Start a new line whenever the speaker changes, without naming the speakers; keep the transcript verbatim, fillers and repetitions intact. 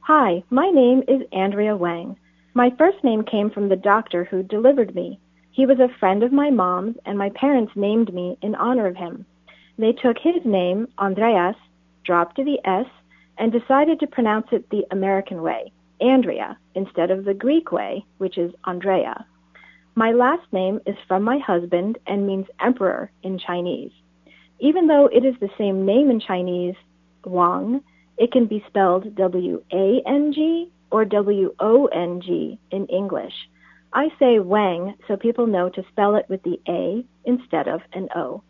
Hi, my name is Andrea Wang. My first name came from the doctor who delivered me. He was a friend of my mom's, and my parents named me in honor of him. They took his name, Andreas, dropped the S, and decided to pronounce it the American way, Andrea, instead of the Greek way, which is Andrea. My last name is from my husband and means emperor in Chinese. Even though it is the same name in Chinese, Wang, it can be spelled W A N G or W O N G in English. I say Wang so people know to spell it with the A instead of an O.